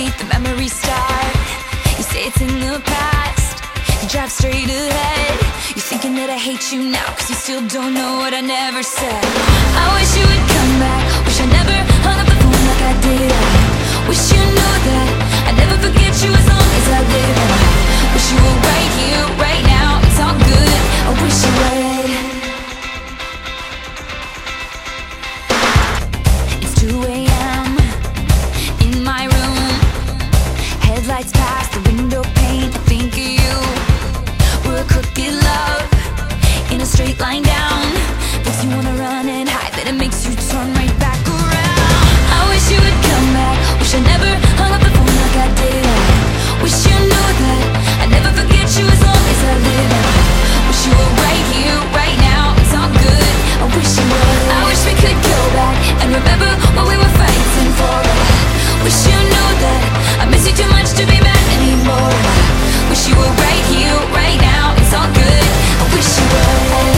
underneath the memory start. You say it's in the past, you drive straight ahead. You're thinking that I hate you now, cause you still don't know what I never said. I wish you would come back, wish I never hung up the phone like I did. I wish you knew that I'd never forget you as long as I live. And I wish you were right here, right now, it's all good, I wish you would. It's 2 a.m. in my room. Headlights past the window pane, I think of you. We're a crooked love in a straight line down. Makes you wanna run and hide, but it makes you turn right back around. I wish you would come back, wish I never hung up the phone like I did. I wish you knew that I'd never forget you as long as I live. I wish you were right here, right now, it's all good, I wish you would. I wish we could go back and remember what we were fighting for. Wish you knew that I miss you too much to be mad anymore. Wish you were right here, right now, it's all good, I wish you would.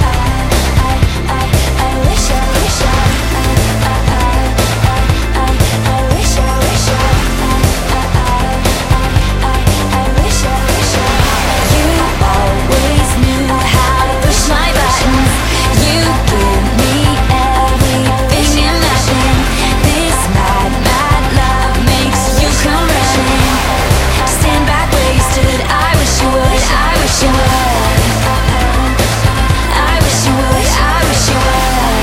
I wish I wish I wish I wish you always knew how to push my buttons. You give me everything and nothing. This mad, mad love makes you come running. Stand back wasted, I wish you would, I wish you would. I wish you would, I wish you would.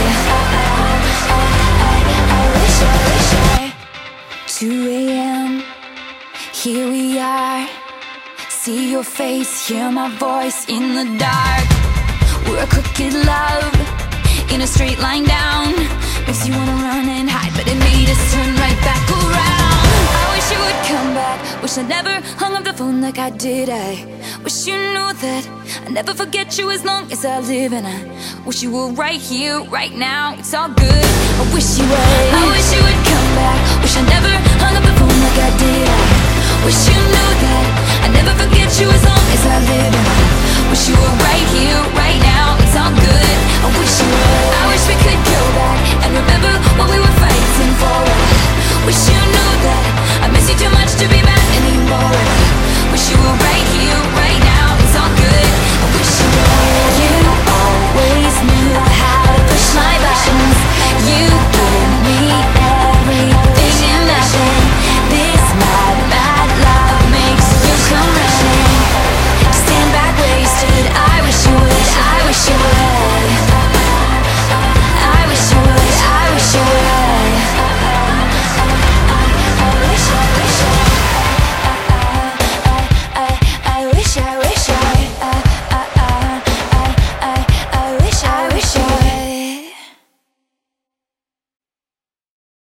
I wish I 2 a.m. Here we are. See your face, hear my voice in the dark. We're a crooked love in a straight line down. Makes you wanna run and hide, but it made us turn right back around. I wish you would come back, wish I never hung up the phone like I did. I wish you knew that I'd never forget you as long as I live. And I wish you were right here, right now, it's all good, I wish you would. I wish you would come back, wish I never hung up the phone